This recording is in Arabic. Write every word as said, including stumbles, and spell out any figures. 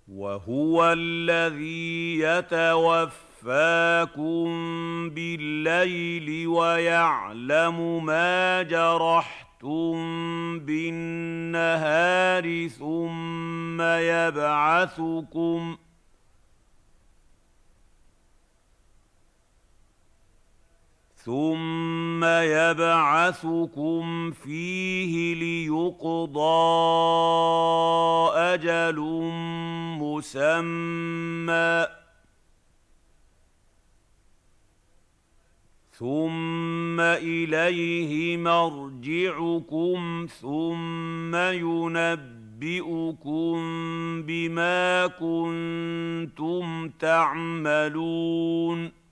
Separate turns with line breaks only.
وهو الذي يتوفاكم بالليل ويعلم ما جرحتم بالنهار ثم يبعثكم ثم يبعثكم فيه ليقضى أجل مسمى ثم إليه مرجعكم ثم ينبئكم بما كنتم تعملون